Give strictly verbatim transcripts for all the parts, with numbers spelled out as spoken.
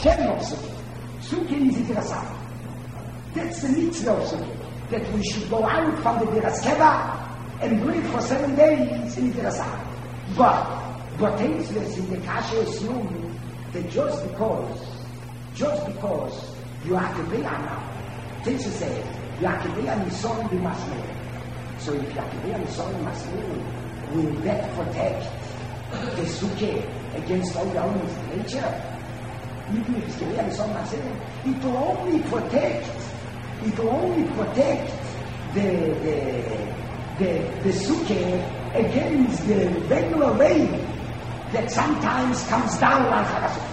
Shem of Sukkah. Sukkah is Idirasach. That's the mitzvah of Sukkah. That we should go out from the Diras Keva and do it for seven days in Idirasach. But, but Teitzves in the Kasha assume that just because, just because you have to be on now, Teitzves says, you have to be on Yisrael be Masmir. So if you have to be on Yisrael be Masmir, will that protect the Sukkah against all the elements of nature? Even if it's Geria Yisrael Masmir, it will only protect, it will only protect the, the, the, the Sukkah against the regular rain that sometimes comes down on Chagasukkah.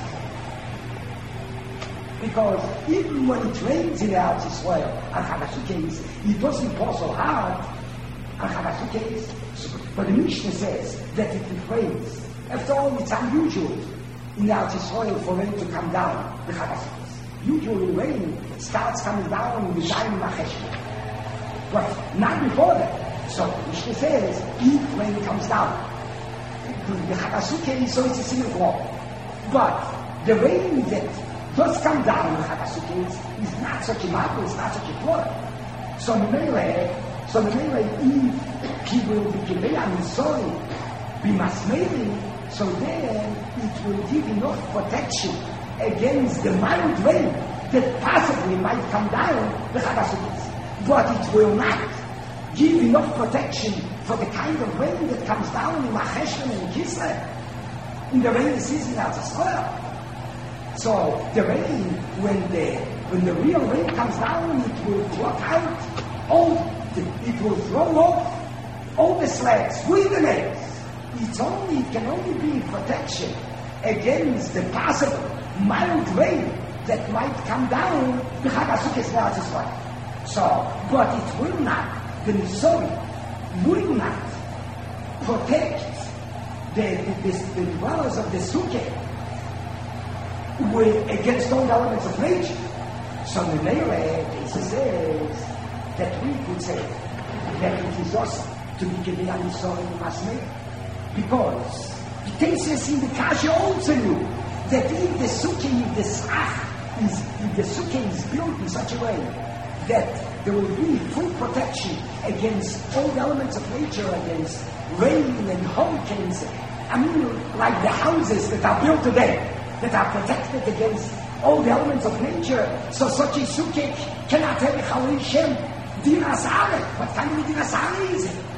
Because even when it rains in the Eretz Yisrael on Chagasukkah, it doesn't pour so hard on Chagasukkah. But the Mishnah says that if it rains, after all, it's unusual in the Eretz Yisrael for rain to come down the Chagasukkah. Usually rain starts coming down in the Shayim Macheshna. But not before that. So the Mishnah says, if rain comes down, the Chagasukkah, so it's a single drop. But the rain that does come down in the Chagasukkah is not such a marvel, it's not such a flood. So the Meireh, so the Meireh, if he will be Kileya Misori, be Masmeri, so then it will give enough protection against the mild rain that possibly might come down the Chagasukkah. But it will not give enough protection for the kind of rain that comes down in Macheshvan and Kislev in the rainy season out of Israel. So the rain, when the when the real rain comes down, it will block out all the, it will throw off all the slabs with the nails. It's only it can only be protection against the possible mild rain that might come down the Chagasukkah out of Israel. So, but it will not. The Nisori will not protect the, the, the, the dwellers of the Sukkah with, against all the elements of nature. So the Meireh says that we could say that it is us to be given a Nisori Masmei, because it takes us in the Kasha also knew that if the Sukkah, if the Sach is, if the Sukkah is built in such a way that there will be full protection against all the elements of nature, against rain and hurricanes. I mean, like the houses that are built today, that are protected against all the elements of nature. So such a sukkah cannot have a Chalei Shem Diras Areh. What kind of Diras Areh is it?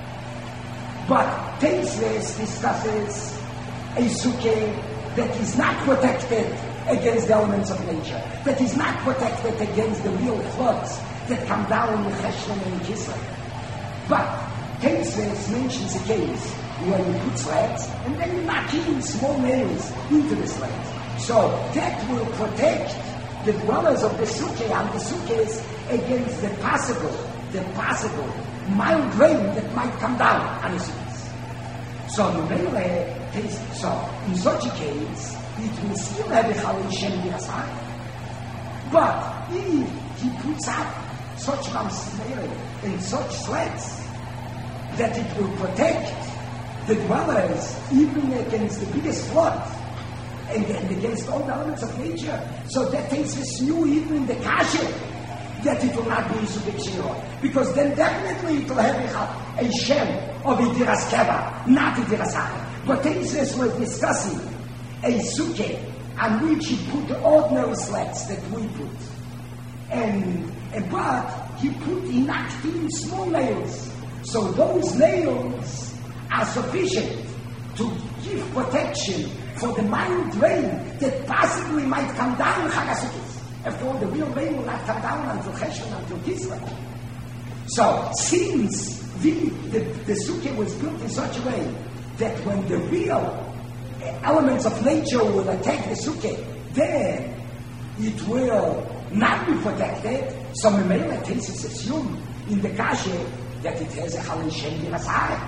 But Teisves discusses a sukkah that is not protected against the elements of nature, that is not protected against the real floods that come down in Cheshvan and Kislev. But Teisves mentions a case where you put slabs and then you knock in small nails into the slabs. So that will protect the dwellers of the sukkah and the sukkahs against the possible, the possible mild rain that might come down on the sukkahs. So the Meireh, so in such a case, it will still have a Chalei Shem Diras Areh. But if he puts up such Mamsmeri and such slats that it will protect the dwellers even against the biggest flood and, and against all the elements of nature, so that takes us new even in the Kasha that it will not be Yisubik Shiro, because then definitely it will have a, a Shem of a Diras Keva, not a Diras Areh. But Teisves was discussing a sukkah on which he put the ordinary slats that we put. And, and but he put enough in small nails. So those nails are sufficient to give protection for the mild rain that possibly might come down in Chagasukkah. After all, the real rain will not come down until Cheshvan, until Kislev. So since the, the, the sukkah was built in such a way that when the real elements of nature will attack the sukkah, then it will not be protected. So Meireh Teisves assume in the Kasha that it has a Chalei Shem Diras Areh.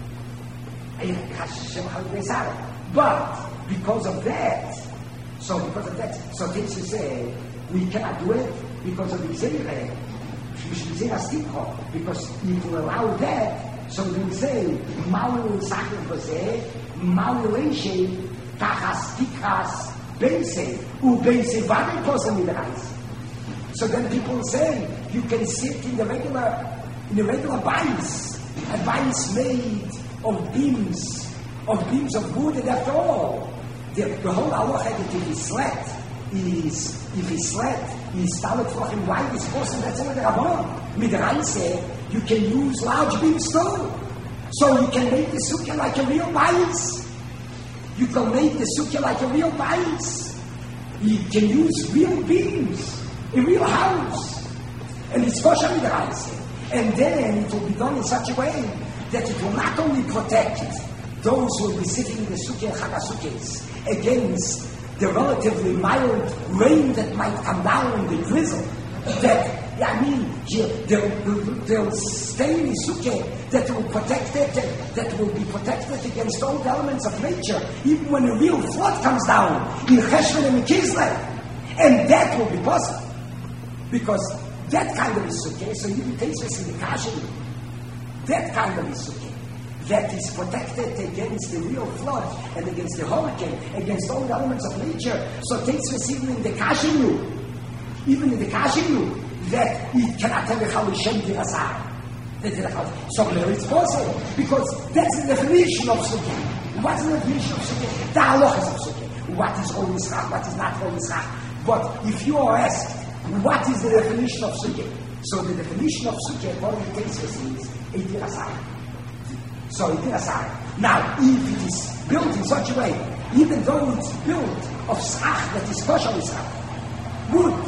But because of that, so because of that, so Teisves say we cannot do it because of the Zereh, because if we allow that, so we will say Maul Sacher Bozeh, Maul Leishe, Tachas Tikras, Beise, u Beise vade kosa midreise. So then people say you can sit in the regular in the regular bias, a bias made of beams, of beams of wood, and after all, the, the whole halacha that if he slept is if he slept is started from why this person that's over the Rabban. Midreise, you can use large beams too. So you can make the sukkah like a real bias. You can make the sukkah like a real bias. You can use real beams, a real house. And it's kosher midreise. And then it will be done in such a way that it will not only protect those who will be sitting in the sukkah and chagasukkahs against the relatively mild rain that might come down, the drizzle, that, I mean, they'll, they'll stay in the sukkah, that will protect it, that will be protected against all the elements of nature, even when a real flood comes down in Cheshvan and Kislev. And that will be possible. Because that kind of sukkah, so you take this in the Kashin, that kind of sukkah, that is protected against the real flood and against the hurricane, against all the elements of nature. So takes us even in the Kashinu, even in the Kashinu, that it cannot tell you how we shem the Rasar. So it's possible, because that's the definition of sukkah. What's the definition of sukkah? The halachas of sukkah. What is Chol Yisrach, what is not Chol Yisrach. But if you are asked, what is the definition of sukkah? So the definition of sukkah, according to Tesis, is Eitir Asar. So Eitir Asar. Now, if it is built in such a way, even though it's built of Srach that is kosher Yisrach, wood,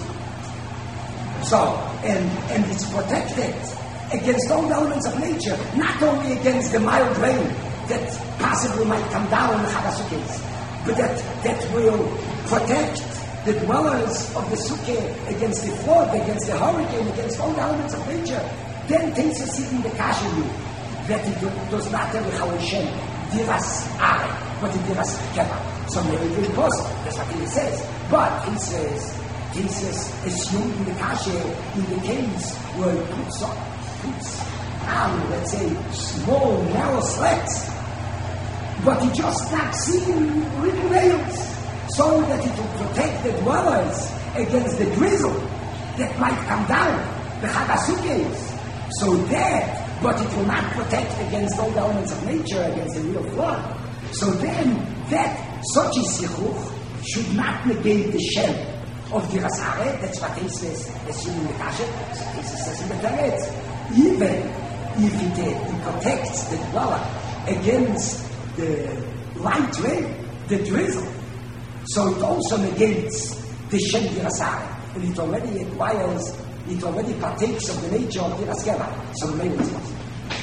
so, and, and it's protected against all the elements of nature, not only against the mild rain that possibly might come down in the Chagasukkahs, but that, that will protect the dwellers of the sukkah against the flood, against the hurricane, against all the elements of nature. Then takes us in the kashu that it does not tell how Hashem diras are, but it diras keva. So maybe it is possible. That's what he says. But he says, he says, assume in the kasha, in the case where he puts up, puts on, let's say, small, narrow slats, but he just not seeing little nails, so that it will protect the dwellers against the drizzle that might come down, the Chagasukkahs. So that, but it will not protect against all the elements of nature, against the real flood. So then, that, such a sichuch, should not negate the shem of the Rasare. That's what he says, assuming the Kashet, he says in the Teretz. Even if it, uh, it protects the dweller against the light rain, the drizzle, so it also negates the Shem Dirasare. And it already acquires, it already partakes of the nature of Diraskeva. So the main is possible.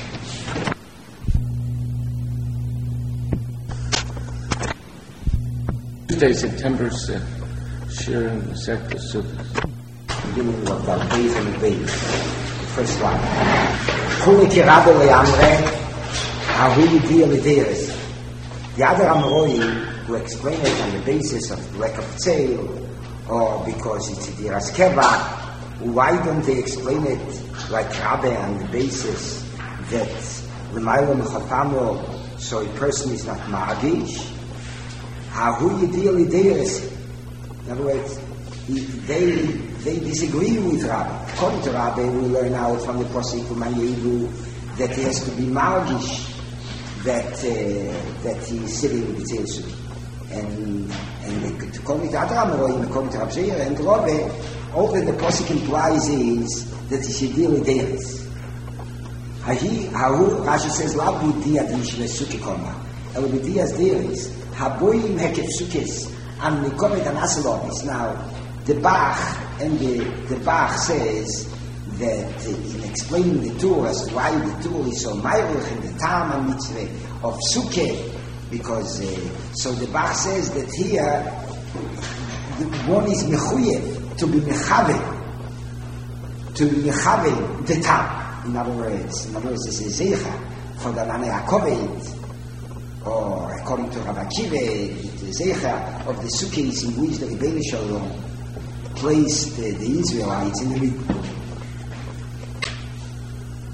Tuesday, September's uh, sharing the sector Sukkot. Beginning of the base and the base. The first one. Chuliki Rabbi Le'amre, Ahui Di Alideres. The other Amroi, who explain it on the basis of lack of sale, or because it's a Diras Keva, why don't they explain it like Rabbi on the basis that L'mayla Mechafamo, so a person is not Ma'agish? Ahu Yedil Ideas. In other words, they they disagree with Rabbi. According to Rabbi, we learn out from the Posik Umayedu that he has to be Ma'agish, that uh, that he is sitting with the Tzilsut. And and according to other Amorim, according to Rav Zeir and Rabbi, all that the Posik implies is that he should deal with Deis. Hahu, Rashi says, Labu Dia Dishve Suki Koma. El B'Dias Deis, Haboim Hekef Sukis, and Nikomet and Asalobis. Now, the Bach, and the, the Bach says that uh, in explaining the Torah as to why the Torah is so meiruch in the Tam and Mitzvah of Sukkah, because uh, so the Bach says that here one is mechuyev to be mechavel, to be mechavel the Tam. In other words, in other words, this is zeicha for the Nane Yakovit, or according to Rav Akiva, the zeicha of the Sukkahs in which the Rebbeinu Shalom placed the, the Israelites in the middle.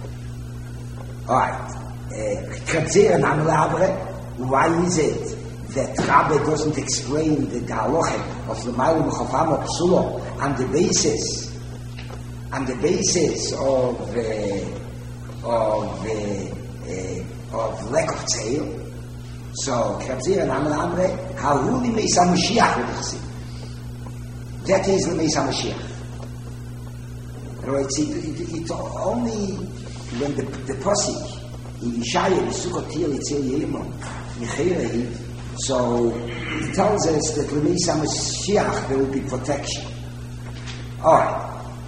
All right. Uh, why is it that Rabbi doesn't explain the halacha of the Ma'alim Chafam Psulo on the basis, on the basis of uh, of uh, uh, of lack of tail. So Krabzir and Amar Amre, Haruni Meisa Mashiach L'Chasi. That is the Meisa Mashiach. Right? It, it, it only when the the posik in Yishaya Yisukot Tir Yitzil Yimon Michirei. So it tells us that when Meisa Mashiach there will be protection. Alright.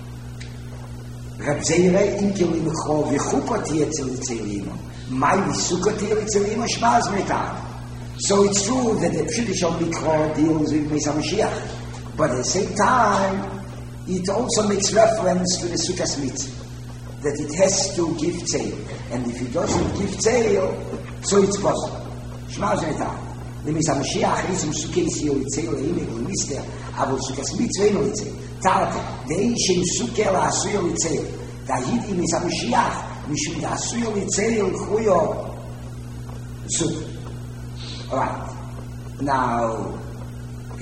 Rab Zeire Inkeli Mechov Yechupot Yitzil Yitzil My Yisukot Tir Yitzil Yimon Shmaz Metam. So it's true that the traditional Mikro deals with Meisa Mashiach, but at the same time it also makes reference to the Sukkos Mitzvah, that it has to give tail, and if it doesn't give tail, so it's possible. Shmaz Metam. The Meisa Mashiach is in Sukkos Yitzil Yimon Mister, aber Sukkos Mitzvah no Yitzil. Tarte, the Eishim Sukkah La Asuyo Yitzil. Da hit in Meisa Mashiach, Mishum Da Asuyo Yitzil Chuyo Sukkah. Alright. Now, uh,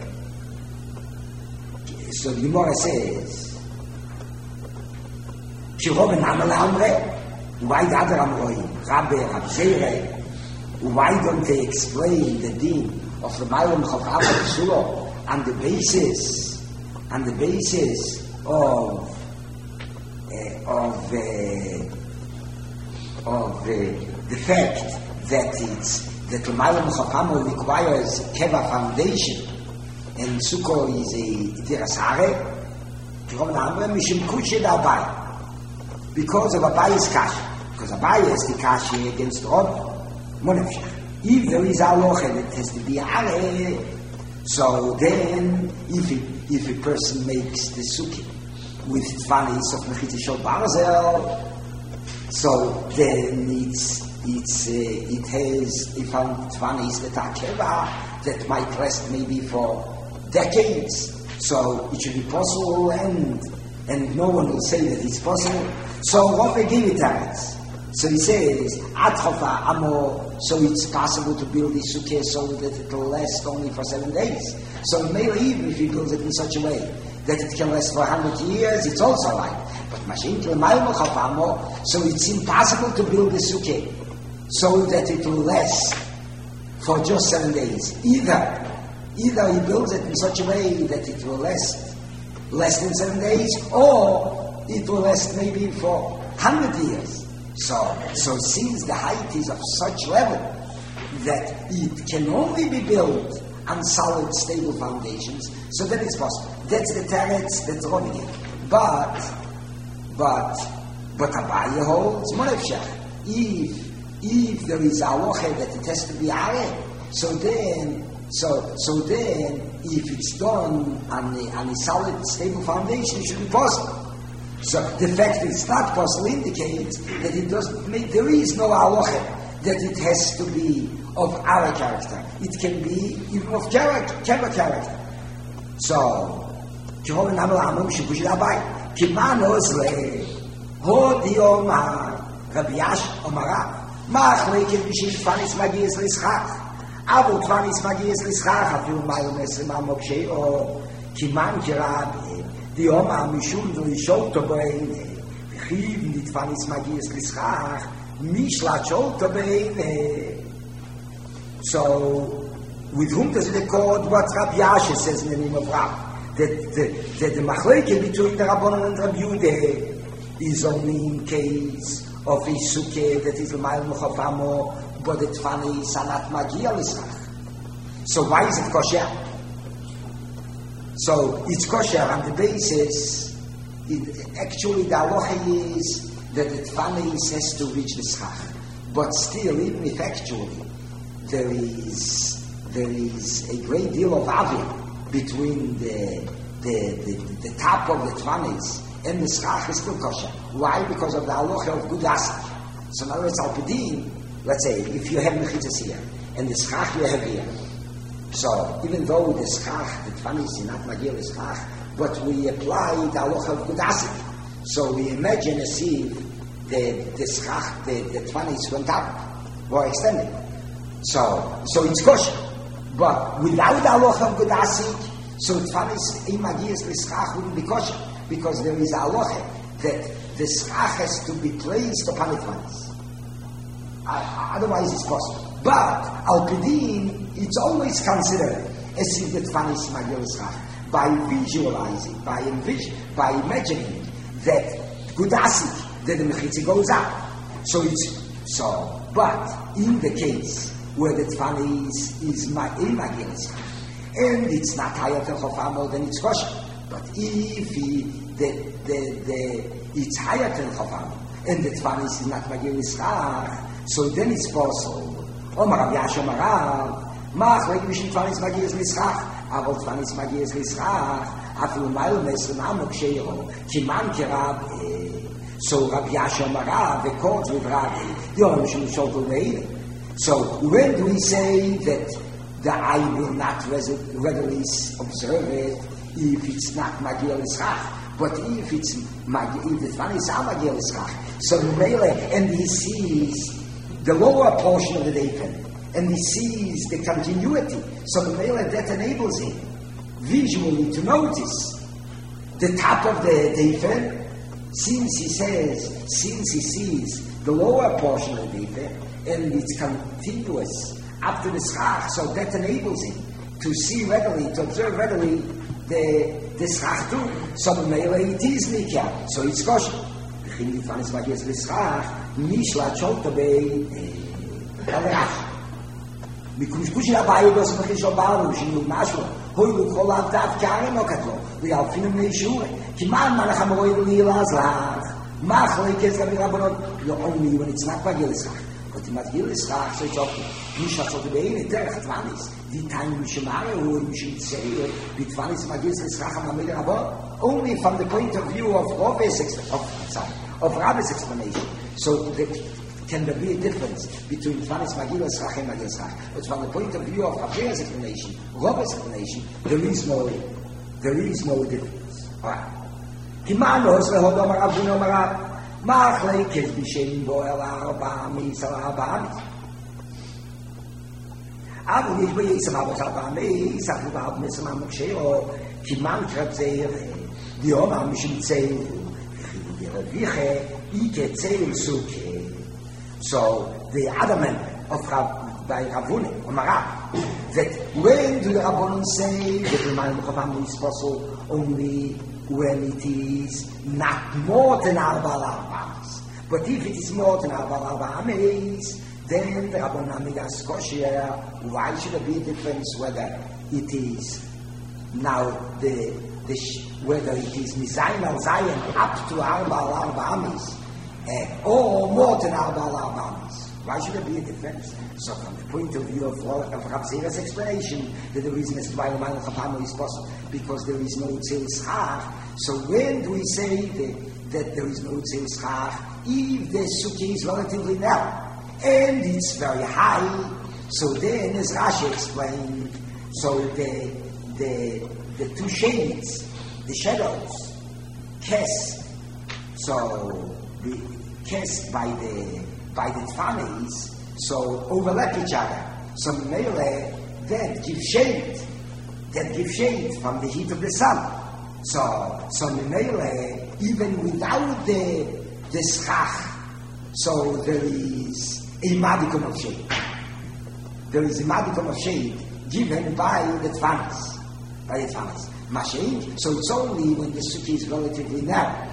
so the Gemara says, Shiroben Amal Amre, why the other Amroi, Rabbe, Rab Zeire, why don't they explain the deen of the Ma'alim Chafam Psulo on the basis, on the basis of, uh, of, uh, of uh, the fact that it's that the Ma'alim Chafam requires Keva foundation, and Sukkah is a Tirasare, because of Abaye's Kashi. Because Abaye is the Kashi against Rob Monefshach. If there is a halacha that has to be Ale, so then if, it, if a person makes the Sukkah with Tfanis of Mechitza Shel Barzel, so then it's It's, uh, it has, if I'm twenties that are keva, that might last maybe for decades. So it should be possible, and and no one will say that it's possible. So what we give it at? So he says, Atchofa Amo, so it's possible to build this sukkah so that it will last only for seven days. So maybe even if he builds it in such a way that it can last for a hundred years, it's also right. But Mashiach L'Mayim Chafamo, so it's impossible to build the sukkah so that it will last for just seven days. Either, either he builds it in such a way that it will last less than seven days, or it will last maybe for hundred years. So, so since the height is of such level that it can only be built on solid, stable foundations, so that it's possible. That's the teretz that's Roni gave. But, but, but Abaye holds Monefshach. If If there is a halacha that it has to be areh, so then, so so then, if it's done on a, on a solid, stable foundation, it should be possible. So the fact that it's not possible indicates that it doesn't make. There is no halacha that it has to be of our character. It can be even of character, character. So, Jehovah Namal Amam Shibush Labai Kimanos Le Ho Dioma Rabbi Yash Omara. Mach leken bishim tfanis magies lischach. Avo tfanis magies lischach afil mayo mesrim amokshei o kiman kirabe di oma mishum do ishol tobeine chiv di tfanis magies lischach mishla chol tobeine. So with whom does it accord what Rabbi Yashe says in the name of Rab? That the, that the machleke between the Rabbanon and Rabbi Yehuda is only in case of a sukkah that is l'mayim l'chafamo, but the tfani is not magia l'sach. So why is it kosher? So it's kosher on the basis, it, actually the halacha is that the tfani has to reach the schach. But still, even if actually there is there is a great deal of avir between the the, the, the top of the tfanis and the schach is still kosher. Why? Because of the halacha of good asik. So in other words, al-Pidin, let's say, if you have mechitzas here, and the schach you have here, so even though the schach, the tfanis is not magir the schach, but we apply the halacha of good asik. So we imagine as if the, the schach, the, the tfanis went up, or extended. So, so it's kosher. But without the halacha of Gudasik, so Tfanis Imagiyas L'Schach wouldn't be kosher, because there is a halacha that the schach has to be placed upon the Tfanis. Uh, otherwise it's possible. But Al Pidin, it's always considered as if the Tfanis Imagiyas L'Schach, by visualizing, by envision, by imagining that Gudasik, that the Mechitzi goes up. So it's so, but in the case where the Tfanis is Imagiyas L'Schach, and it's not higher than Chofamo, then it's kosher. But if he, the, the, the, it's higher than Chofamo, and the Tfanis is not Magiyas L'Schach, so then it's possible. Omar Rav Yasha Marav, Mach, like Mishin Tfanis Magiyas L'Schach, Avol Tfanis Magiyas L'Schach, Afilu Mail Mesr Namok Sheiro, Kiman Kerab, so Rav Yasha Marav, the court with Rav, the Olam Shul Shol Meir. So when do we say that the eye will not readily observe it if it's not Magiyas L'Schach? But if it's Magiyas, if the Tfanis is Magiyas L'Schach, so Mele, and he sees the lower portion of the Deifen, and he sees the continuity, so Mele, that enables him visually to notice the top of the Deifen, since he says, since he sees the lower portion of the Deifen, and it's continuous up to the schach, so that enables him to see readily, to observe readily the the schach too. So the mele it is nikya, so it's kosher. The thing that Tfanis Magiyas L'Schach, nishla cholta bei alerach. Because kushi abayu dos mechish obaru, shinu mashlo, hoyu kol avdav kare no katlo, we have finim neishure. Kiman malach amoroi l'ilaz lach, mach leikez rabirabonot, you're only when it's not Magiyas L'Schach. But the Magiyas L'Schach, so it's okay. Nicht was so beine der Tfanis die time Mishmare or Mishitzel the Tfanis Magiyas L'Schach Amamir Rabba only from the point of view of Rabbi's of sorry of Rabbi's explanation. So that can there be a difference between Tfanis Magiyas L'Schach and Magiyas L'Schach? But from the point of view of Rabbi's explanation, Rabbi's explanation, there is no there is no difference. Alright. Kimanos lehodom Rabbino Marab Machlei Kez Bishem Boel Arba Misal Arba אבל יש בייסם אבות ארבע מי, ספרו באב מסם המקשרו, כי מנקרב זהיר, דיומא משום צהיר, וחידו ירוויחה, איקה צהיר סוכה. So, the adamant of Rav, by Ravune, or Marab, that when do the Rabbanon say that the Maim Chavam is possible only when it is not more than Arba Arba's. But if it is more than Arba Arba's, then the Rabbanon Amigas kosher. Why should there be a difference whether it is now the, the whether it is Mizayin al Zayin up to Arba al Arba Amis uh, or more than Arba al Arba Amis? Why should there be a difference? So from the point of view of, of Rav Zera's explanation that the reason is why the Maimon Chapamo is possible because there is no Tzil Schach. So when do we say that, that there is no Tzil Schach if the Sukkah is relatively narrow? And it's very high. So then, as Rashi explained, so the the the two shades, the shadows, cast, so the cast by the by the Tfanis, so overlap each other. So mele that gives shade, that gives shade from the heat of the sun. So so mele even without the the schach, so there is a modicum of shade. There is a modicum of shade given by the Tfanis. By the Tfanis. Mashayin, so it's only when the Sukkah is relatively narrow.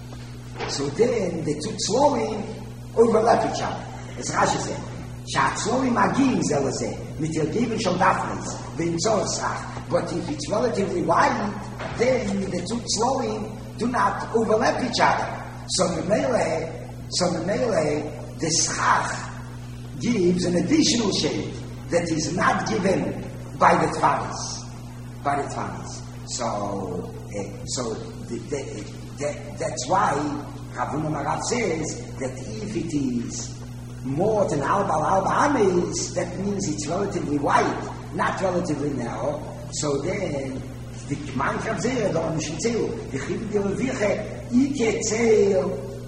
So then the two tzloim overlap each other. As Rashi said, Sha'atzloim agim zelazeh, mitilgivin shal dafnes, v'imtzor sach. But if it's relatively wide, then the two tzloim do not overlap each other. So the melee, so the melee, the schach gives an additional shade that is not given by the Tfanis. By the Tfanis. So, uh, so the, the, the, that's why Ravuna Marav says that if it is more than Alba Alba Ames, that means it's relatively wide, not relatively narrow. So then, the Mankrav Zeh, the Mishim Tzeu, the Chivim Yereviche, Ike Tzeu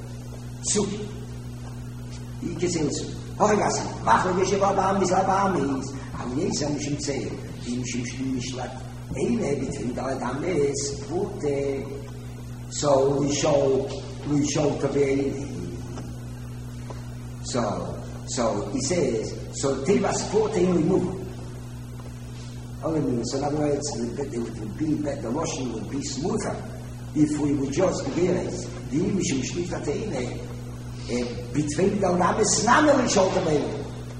Suki. Ike Tzeu Suki. Horegasi, Machlo Yeshiva Ba'amis Ba'amis, Aliesa Mishim Tzeir, Mishim Mishlat Eine between the Adames, Pute. So we show, we show Kaveh. So, so he says, so Tevas Pute remove. So in other words, it would be that the washing would be smoother if we would just realize the Mishim Mishlat Eine between the Adames, Namel show Kaveh.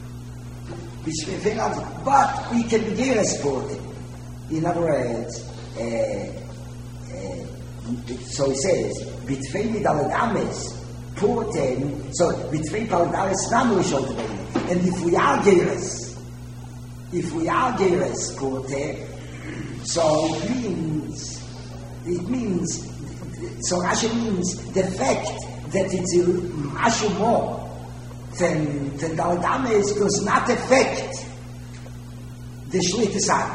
But we can be Pute. In other words, uh, uh, so he says, between the Daladames, Porten, so between Daladames, Namu, and if we are Geras, if we are Geras, Porten, so it means, it means, so Rashi means the fact that it's Ashu more than, than Daladames does not affect the Shlit Asad.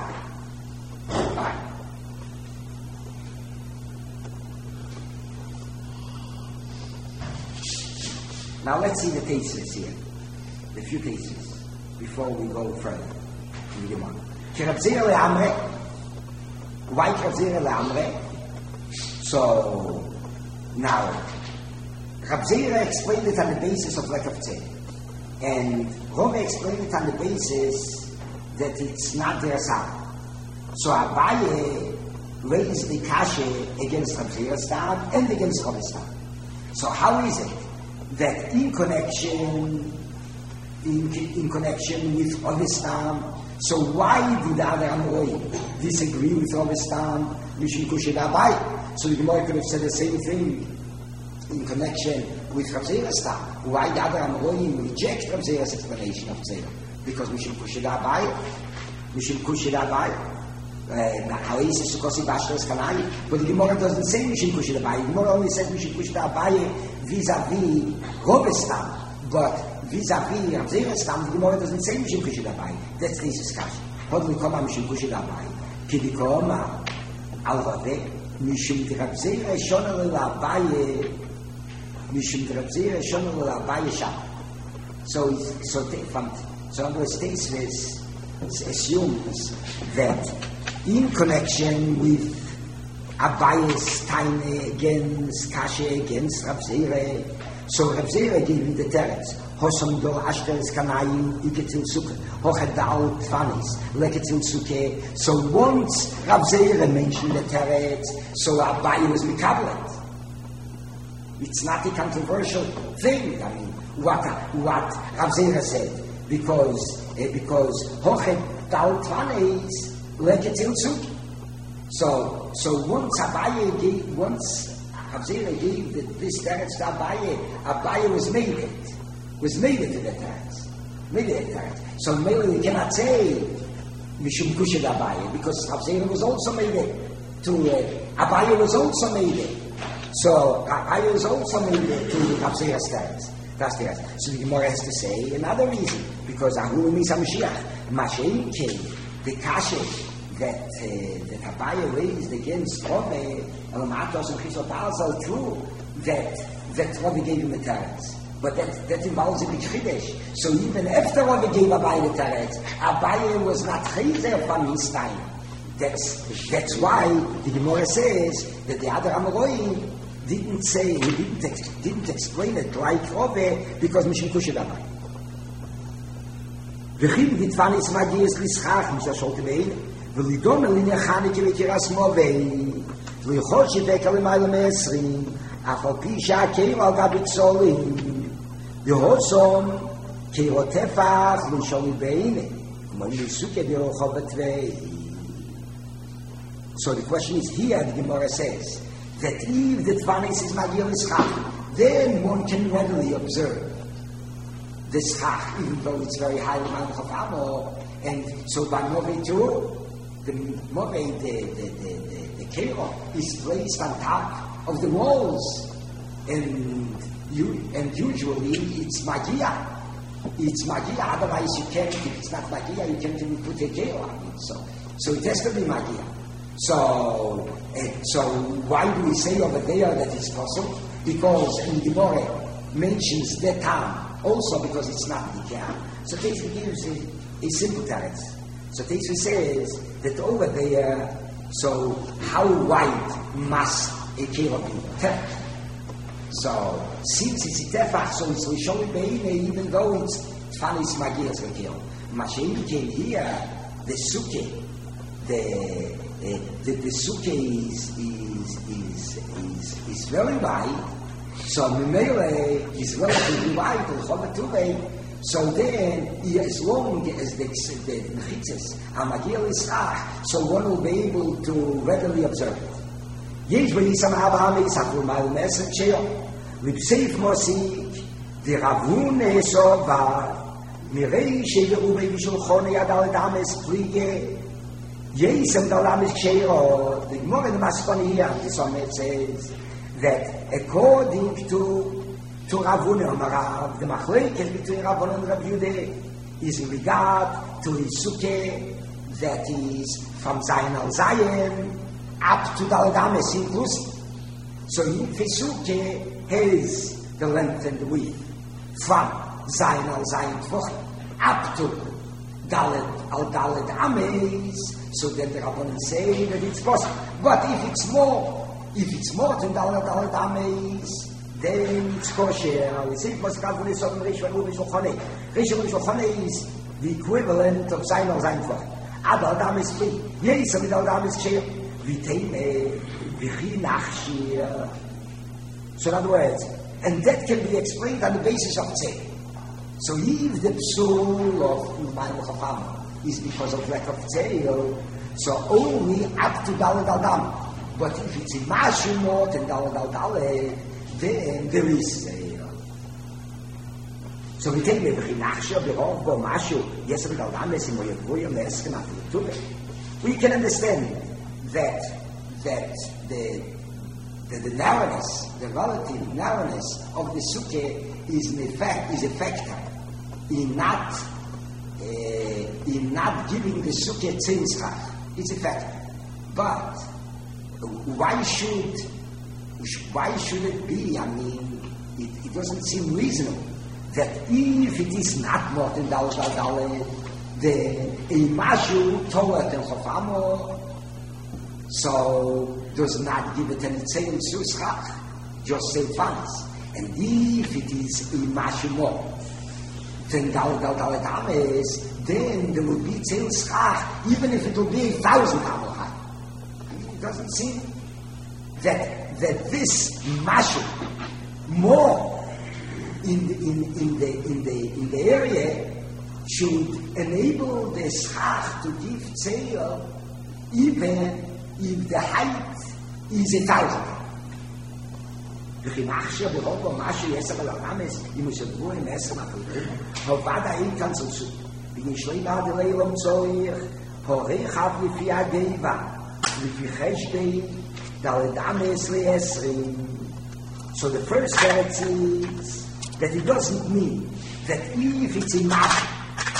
Now let's see the cases here, the few cases, before we go further in the Gemara. Kerabzir le'amre, why Kerabzir le'amre? So, now, Rabzira explained it on the basis of lack of tzeh, and Rome explained it on the basis that it's not their sound. So Abaye raised the kasha against Rabzira's stam and against Rome's stam. So how is it that in connection, in, in connection with Ovistam, so why did the other Amoroi disagree with Ovistam? Mishum Kushid Abai. So the Gemara could have said the same thing in connection with Rav Zera's Tam. Why the other Amoroi reject Rav Zera's explanation of Zera? Because Mishum Kushid Abai. Mishum Kushid Abai. How is it Sukosi Bashras Kanai? But the Gemara doesn't say Mishum Kushid Abai. The Gemara only says Mishum Kushid Abai vis-a-vis Robestam. But vis-a-vis Rav Zera's Tam, the Gemara doesn't say Mishum Kushid Abai. That's the discussion. How do we come on Mishum Kushid Abai? Ki dikoma al Raveh Mishum Rav Zera Shona Lila Abai Mishum Rav Zera Shona Lila Abai Sham. So so from so I'm going to state this assumes that in connection with Abaye's time against Kasha, against Rav Zera, so Rav Zera gave him the teretz. Hosam do ashter's kanayim iketil sukkah. Hochadal tvanis leketil sukkah. So once Rav Zera mentioned the teretz, so Abaye was mikablet. It's not a controversial thing. I mean, what what Rav Zera said, because uh, because Hochadal tvanis leketil sukkah. So so once Abaye gave once. Rav Zera gave the, this teretz to Abaye. Abaye was made it. Was made it to the teretz. Made it a teretz. So maybe we cannot say Mishum Kushid Abaye because Rav Zera was also made it. To uh, Abaye was also made it. So Abaye was also made it to Rav Zera's teretz. That's the teretz. So the Gemara has to say another reason because Ahu Misa Mashiach Mashiach came the kasha that uh, that Abaye raised against Rome, Elamatos and Chisotal, are true that that Rome gave him the teretz. But that, that involves a big chidesh. So even after Rome gave Abaye the teretz, Abaye was not chizer from his time. That's that's why the Gemara says that the other Amoroi didn't say, he didn't ex, didn't explain it like Rome because Mishum Kushid Abaye. V'chim ditvanis magiyas lischach misasholte be'ine. ולדום אליני החניקי וקירס מובי ויכול שבקע למעלה מעשרים אף על פי שהקיר על גבי צולים והוסום קירו טפח לשולי בעיני כמו ניסוקי ברוחו בתווי. So the question is here, the Gemara says that if the Tvanis is Magir L'Schach, then one can readily observe the Schach, even though it's very high amount of Amo, and so by Mobi too, the Mobe, the, the, the, the, the Kero, is placed on top of the walls. And you, and usually it's Magia. It's Magia, otherwise you can't, if it's not Magia, you can't even put a Kero on it. So, so it has to be Magia. So, uh, so why do we say over there that it's possible? Because in the Gemara mentions that time, also because it's not Magia. So this gives a, a simple teretz. So Tosfos says that over there, so how wide must a kilo be? Tefach. So since it's a tefach, so it's Rishon Beine, even though it's Tfanis Magias Rekil. Mashiach came here, the sukkah, the uh, the, the sukkah is is is is, is very wide. So Mimele is relatively wide to Chometuvei. So then, as long as the the mechitzes are Magiel Yisrach, so one will be able to readily observe it. Yesh v'yisam Abraham Yisachul Ma'al Mesach Sheol L'Bseif Mosik D'Ravun Esova Mirei Sheveru B'Yishulchon Yad Al Dames Plige Yisam Dalamis Sheol. The Gemara in the Maskoni here, the Somet says that according to to Ravun Amarav, the Machlekes between Ravun and Rav Yehuda is in regard to his sukkah that is from Zayin al Zayin up to Daled Ames inclusive. So if his sukkah has the length and the width from Zayin al Zayin Tvoch up to Daled al Daled Ames, so then the Rabbanan say that it's possible. But if it's more, if it's more than Daled al Daled Ames, then it's kosher. We say it must have been some Rishon Rishon Chonei. Rishon Rishon Chonei is the equivalent of Zayin al Zayin Tvoch. Ad al Dam is free. Yes, Ad al Dam is kosher. V'teime v'chi nachshir. So in other words, and that can be explained on the basis of tzeh. So if the psul of Umayim Chacham is because of lack of tzeh, so only up to Daled al Dam. But if it's in Mashu more than Daled al Daled, then there is a... So we take the Nachshir, the Rov, Bo, Mashu, yes, we can understand that that the the, the narrowness, the relative narrowness of the sukkah is in effect is a factor in not uh, in not giving the sukkah tzimtzrach. It's a factor. But why should Why should it be? I mean, it, it doesn't seem reasonable that if it is not more than Daled al Daled, then a Mashu Torah and Chofamo, so does not give it any Tzeil Suschach, just say Tvanis. And if it is a Mashu more than Daled al Daled Ames, then there will be Tzeil Schach, even if it will be a thousand Amor high. I mean, it doesn't seem that that this mashu more in the, in, in the in the in the area should enable the schach to give tzeiel even if the height is a thousand. וכי ברוב המשהו יסר על הרמז אם ישדרו עם עשר מפלטים הובד העין כאן סוסו ונשלי בעד אלילום צורך הורך אף לפי הגאיבה לפי חשבי So the first word is that it doesn't mean that if it's a mash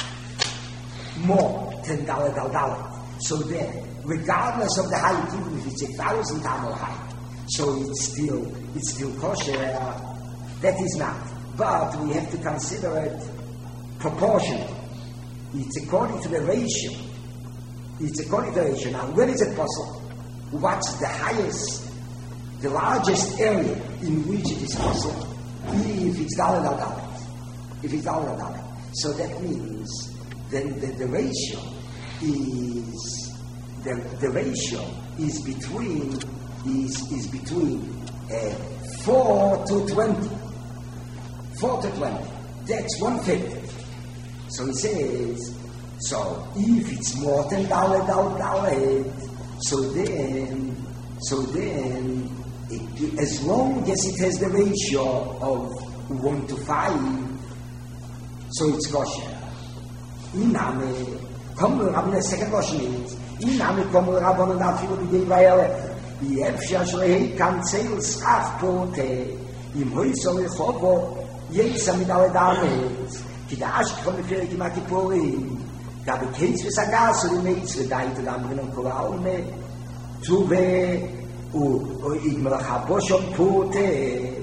more than Daled al Daled, so then regardless of the height, even if it's a thousand amor high, so it's still it's still kosher. That is not. But we have to consider it proportional. It's according to the ratio. It's according to the ratio. Now, where is it possible? What's the highest, the largest area in which it is possible? If it's Daled al Daled. If it's Daled al Daled. So that means then the, the ratio is the, the ratio is between is is between uh, four to twenty. Four to twenty. That's one fifty. So he says, so if it's more than Daled al Daled, So then, so then, it, as long as it has the ratio of one to five, so it's kosher. Iname, come to Rabbi, the second question is, Iname, come to Rabbi, and I feel the day by Ele, the Efsha Shlehei can sail schach pote, im Hoysol Rechobo, Yesa mit alle Dames, ki da Asch from the Ferik im Akipurim, da bekehts für Sagas, so die Meitz, für Deite, da Amrin und Koraume, Tuve, u Igmar Chaboshon Pote.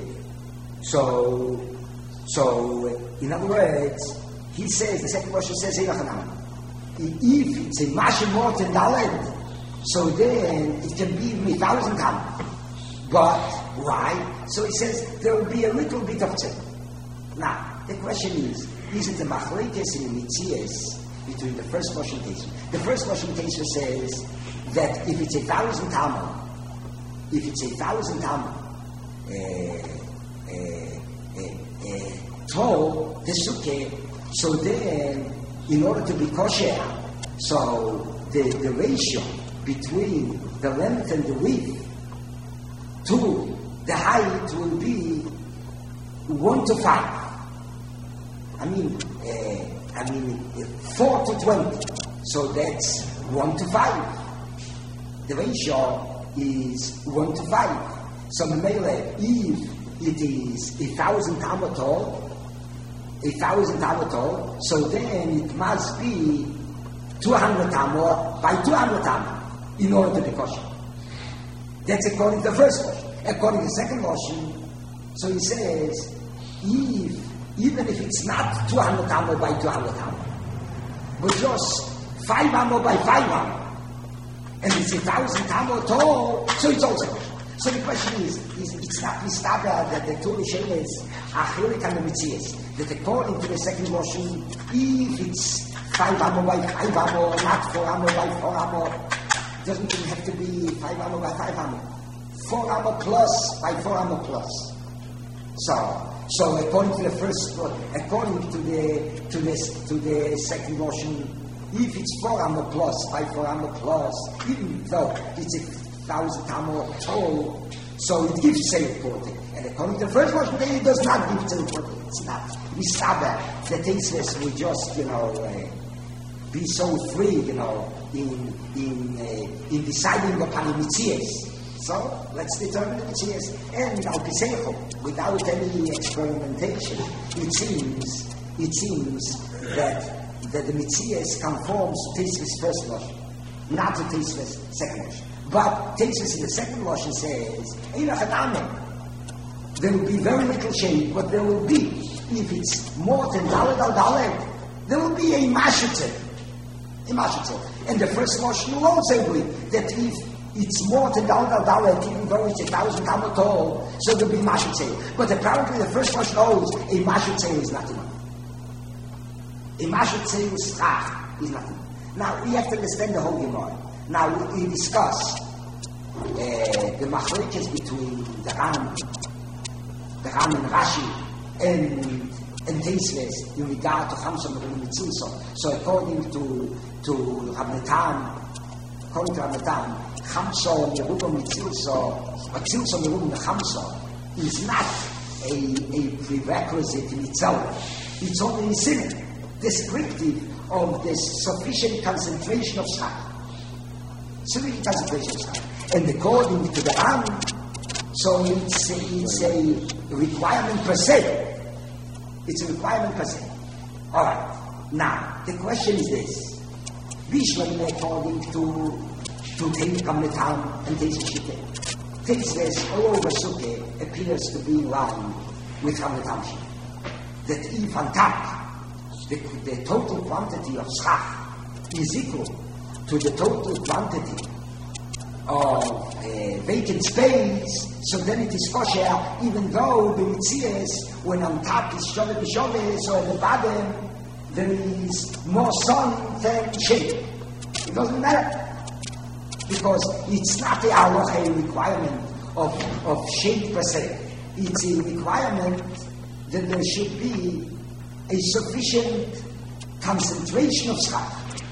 So, so, in other words, he says, the second verse says, if it's a Masha more than Dalet, so then it can be a thousand times. But why? So he says there will be a little bit of tzedek. Now, the question is, is it a machlekes in the mitzias between the first Lashon Tosfos? The first Lashon Tosfos says that if it's a thousand tamar, if it's a thousand tamar, uh, uh, uh, uh, tall, the sukkah, so then, in order to be kosher, so the, the ratio between the length and the width to the height will be one to five. I mean, uh, I mean, uh, four to twenty. So that's one to five. The ratio is one to five. So Memele, if it is a thousand tamar tall, a thousand tamar tall, so then it must be two hundred tamar by two hundred tamar in order to be kosher. That's according to the first Lashon. According to the second Lashon, so he says, if, even if it's not two hundred tamar by two hundred tamar, but just five amor by five amor, and it's a thousand tamar tall, so it's also kosher. So the question is, is it's not mistabah that the two Rishonos are chilik and the mitzias. That according to the second Lashon, if it's five amor by five amor, not four amor by four amor, it doesn't even have to be five amor by five amor. Four amor plus by four amor plus. So, so according to the first, according to the to this to the second Lashon, if it's four amor plus by four amor plus, even though it's a thousand tamar tall, so it gives same protein. And according to the first Lashon, it does not give same protein. It's not. Mistabah, the tasteless will just, you know, uh, be so free, you know, in in uh, in deciding upon the mitzias. So let's determine the mitzias, and al piseichel, without any experimentation, it seems it seems that that the mitzias conforms to tasteless first Lashon, not to tasteless second Lashon. But Tosfos in the second Lashon says, there will be very little shade, but there will be, if it's more than Dalet al Dalet, there will be a Mashutze. A Mashutze. And the first Lashon will also agree that if it's more than Dalet al Dalet, even though it's a thousand tamar tall, so there will be Mashutze. But apparently the first Lashon knows a Mashutze is nothing. A Mashutze is schach, is nothing. Now, we have to understand the whole Gemara. Now, we discuss uh, the machlekes between the Ram, the Ram and Rashi, and and Tosfos in regard to Chamsa Merubah Mitzilso. So, according to to Rabnatan, according to Rabnatan, Chamsa Merubah Mitzilso, Mitzilso Merubah Chamsa, is not a, a prerequisite in itself. It's only a symbol, descriptive of the sufficient concentration of schach. Sufficient concentration of schach. And according to the Ram, so it's a, it's a requirement per se. It's a requirement per se. All right. Now, the question is this. Bishlam, according to to Teikam Netam and Tosfos Shiteh. Tosfos all over Sukkah appears to be in line with Hamnetam Shiteh. That if on top, the, the total quantity of schach is equal to the total quantity of uh, vacant space, so then it is kosher, even though the mitzias, when on top is shove b'shove, so at the bottom there is more sun than shade. It doesn't matter, because it's not a halacha requirement of, of shade per se. It's a requirement that there should be a sufficient concentration of schach.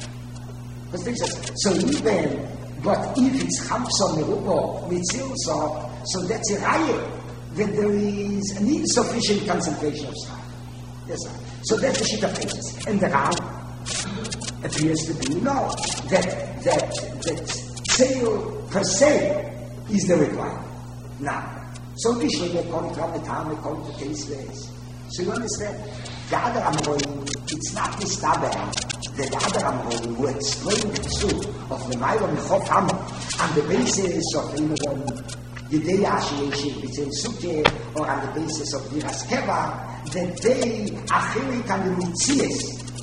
So even, but if it's Chamsa Merubah Mitzilso, so that's a raya that there is an insufficient concentration of schach. Yes, sir. So that's the shit of Tosfos. And the Ram appears to be no, that that that sale per se is the requirement. Now, so Bishlam according to Rabnatan, according to Tosfos. So you understand? The other Amorim, it's not this Taber, the other Amorim who explain the truth of the Ma'or Mechov Hamor on the basis of Yidei Ashiyeshik between Sukkah or on the basis of Diras Keva, that they are chilik on the mitzias,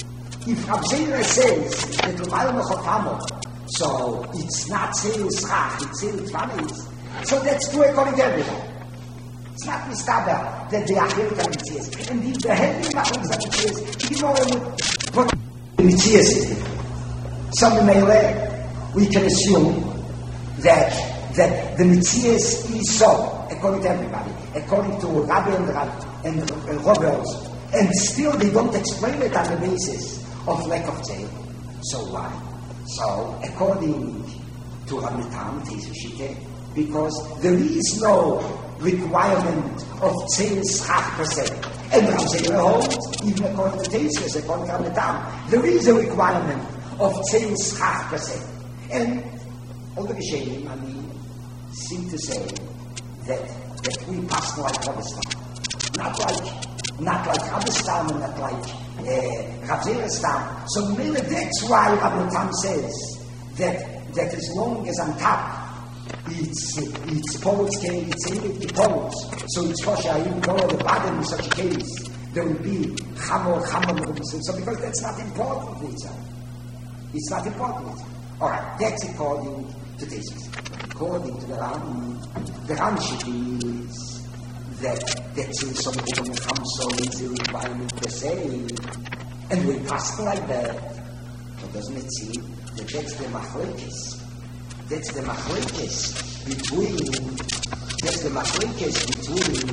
if Rav Zera says that L'mayla Mechotamo, so it's not Tzeil Schach, it's Tzeil Tvanis, so that's true according to everyone. It's not Mistaba that they are here to Mitzias. And if the heavy Machlis are Mitzias, you know what Mitzias. Some Meile, we can assume that that the Mitzias is so, according to everybody, according to Rabbi and, and, and Roberts, and still they don't explain it on the basis of lack of Tzeil. So why? So, according to Rabbi Tam, because there is no requirement of Tzeil Schach per se. And Rav Zera holds, even according to Tesis, according to Rabbi Tam, there is a requirement of Tzeil Schach per se. And all the Rishonim, I mean, seem to say that, that we pass like Rabbistam. Not like, not like Rabbistam and not like uh, Rav Zera Stam. So maybe that's why Rabbi Tam says that, that as long as on top it's, it's poles can, it's able to poles. So it's kosher, even though the bottom in such a case, there will be chamor, chamor, so because that's not important it's, it's not important. Alright, that's according to this. According to the Ram, the Ramshik is that that's in some people become so easy requirement per se, and we pass like that. But doesn't it seem that that's the machlekes? That's the machlekes between, that's the machlekes between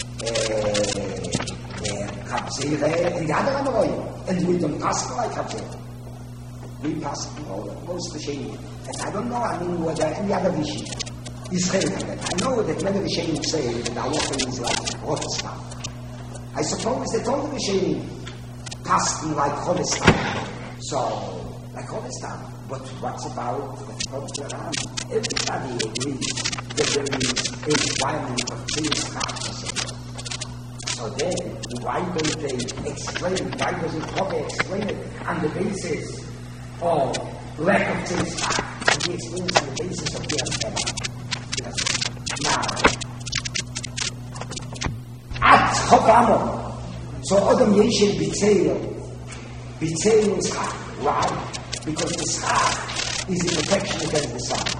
Rav Zera and the other Amoraim. And we don't pass like Rav Zera. We pass most of the Sheni. And I don't know, I mean, whether any other Vishi is relevant. I know that many Rishonim say that the halacha is like Protestant. I suppose that all the Rishonim pass like Protestant. So, like Protestant. But what's about the program? Everybody agrees that there is a requirement of Tzeil Schach. So then, why don't they explain it? Why doesn't Rabbi explain it on the basis of lack of Tzeil Schach? And he explains on the basis of their Yes. Now, at Chotamo, so Adam Yeshe B'Tzeil, B'Tzeil Schach. Why? Because the schach is in protection against the sun.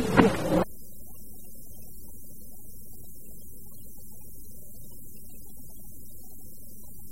Thank you.